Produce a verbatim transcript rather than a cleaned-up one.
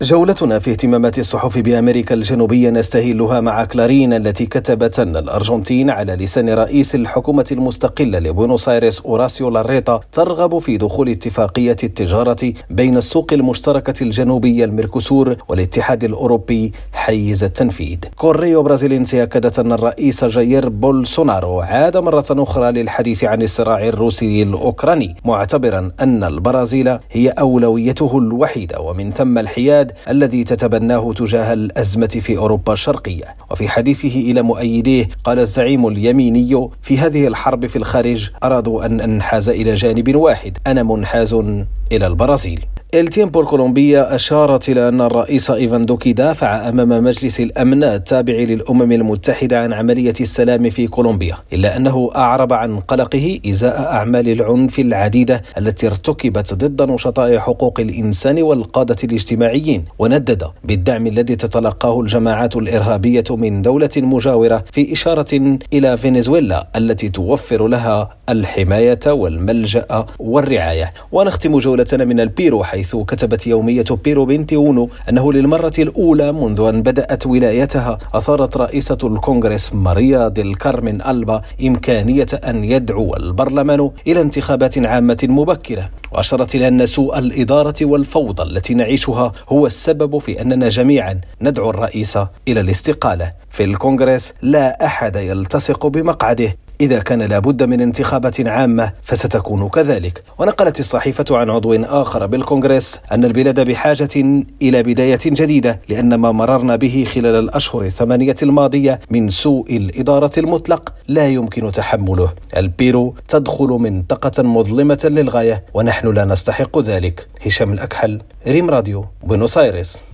جولتنا في اهتمامات الصحف بأمريكا الجنوبية نستهلها مع كلارين التي كتبت أن الأرجنتين على لسان رئيس الحكومة المستقلة لبونوس آيرس أوراسيو لاريتا ترغب في دخول اتفاقية التجارة بين السوق المشتركة الجنوبية الميركوسور والاتحاد الأوروبي حيز التنفيذ. كوريو برازيلينسي أكدت أن الرئيس جاير بولسونارو عاد مرة أخرى للحديث عن الصراع الروسي الأوكراني، معتبرا أن البرازيل هي أولويته الوحيدة ومن ثم الحياد الذي تتبناه تجاه الأزمة في أوروبا الشرقية. وفي حديثه إلى مؤيديه قال الزعيم اليميني: في هذه الحرب في الخارج أرادوا أن أنحاز إلى جانب واحد، أنا منحاز إلى البرازيل. التيمبو الكولومبية أشارت إلى أن الرئيس إيفان دوكي دافع أمام مجلس الأمن التابع للأمم المتحدة عن عملية السلام في كولومبيا، إلا أنه أعرب عن قلقه إزاء أعمال العنف العديدة التي ارتكبت ضد نشطاء حقوق الإنسان والقادة الاجتماعيين، وندد بالدعم الذي تتلقاه الجماعات الإرهابية من دولة مجاورة، في إشارة إلى فنزويلا التي توفر لها الحماية والملجأ والرعاية. ونختم جولتنا من البيرو، حيث كتبت يومية بيرو بنتيونو أنه للمرة الأولى منذ أن بدأت ولايتها أثارت رئيسة الكونغرس ماريا ديل كارمين ألبا إمكانية أن يدعو البرلمان إلى انتخابات عامة مبكرة، وأشارت إلى أن سوء الإدارة والفوضى التي نعيشها هو السبب في أننا جميعا ندعو الرئيس إلى الاستقالة. في الكونغرس لا أحد يلتصق بمقعده، إذا كان لابد من انتخابات عامة فستكون كذلك. ونقلت الصحيفة عن عضو آخر بالكونغرس أن البلاد بحاجة إلى بداية جديدة، لأن ما مررنا به خلال الأشهر الثمانية الماضية من سوء الإدارة المطلق لا يمكن تحمله. البيرو تدخل منطقة مظلمة للغاية ونحن لا نستحق ذلك. هشام الأكحل، ريم راديو، بونوس آيرس.